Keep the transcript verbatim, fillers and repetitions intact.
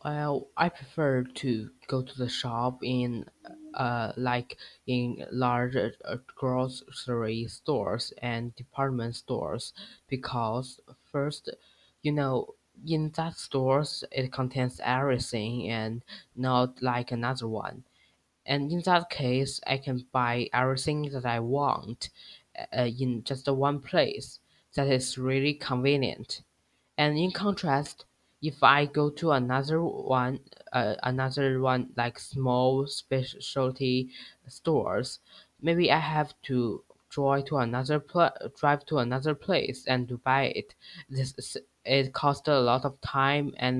Well, I prefer to go to the shop in uh like in large uh, grocery stores and department stores because first, you know, in that stores it contains everything and not like another one. And in that case, I can buy everything that I want uh, in just one place. That is really convenient. And in contrast, if I go to another one, uh, another one like small specialty stores, maybe I have to drive to another pla- drive to another place and to buy it. This is- it costs a lot of time and